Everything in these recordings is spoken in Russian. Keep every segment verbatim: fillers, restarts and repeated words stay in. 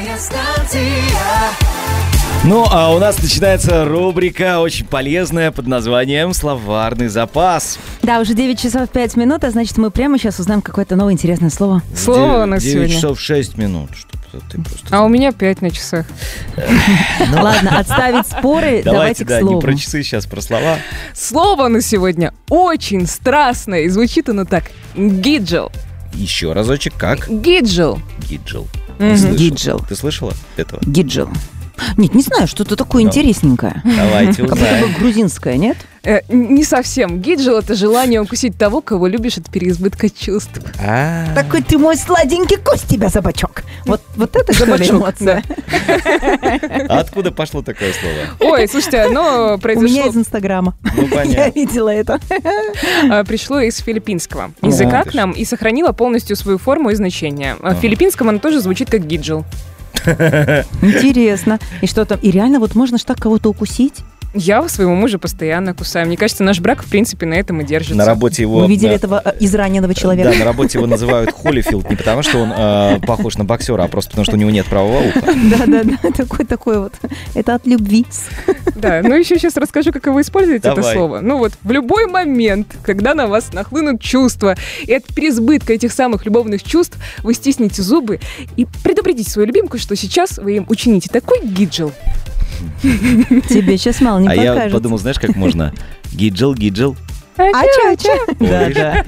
Зарядная станция. Ну, а у нас начинается рубрика очень полезная под названием «Словарный запас». Да, уже девять часов пять минут, а значит, мы прямо сейчас узнаем какое-то новое интересное слово. Слово у нас сегодня. девять часов шесть минут, чтобы ты просто... А у меня пять на часах. Ладно, отставить споры, давайте Давайте, к да, не слову. про часы, сейчас про слова. Слово на сегодня очень страстное, и звучит оно так. Гиджел. Еще разочек, как? Гиджел. Гиджел. Мгм. Ты слышала? Гиджел. Ты слышала этого? Гиджел. Нет, не знаю, что-то такое Ну. интересненькое. Давайте Как будто узнаем. бы грузинское, нет? Э, не совсем. Гиджел — это желание укусить того, кого любишь от переизбытка чувств. А, Такой ты мой сладенький, кость тебя за бочок. Вот, вот это что ли Бочок, эмоция? а откуда пошло такое слово? Ой, слушайте, оно У меня произошло, из Инстаграма. Ну, Я понятно. видела это. а, пришло из филиппинского О, языка ты к нам и сохранило полностью свою форму и значение. А В Ага. филиппинском оно тоже звучит как гиджел. Интересно. И что там? И реально вот можно ж так кого-то укусить? Я своего мужа постоянно кусаю. Мне кажется, наш брак, в принципе, на этом и держится. На работе его... Вы видели да, этого э, израненного человека? Да, на работе его называют Холлифилд не потому, что он э, похож на боксера, а просто потому, что у него нет правого уха. Да-да-да, такой такой вот. Это от любви. Да, ну еще сейчас расскажу, как вы используете это Давай. слово. Ну вот, в любой момент, когда на вас нахлынут чувства, и от переизбытка этих самых любовных чувств вы стисните зубы и предупредите свою любимку, что сейчас вы им учините такой гиджел. Тебе сейчас мало не А я покажется. подумал, знаешь, как можно? Гиджел, гиджел. А-ча-ча. Ой. Да-да.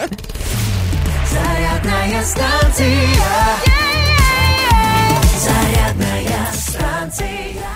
Зарядная станция. Зарядная станция.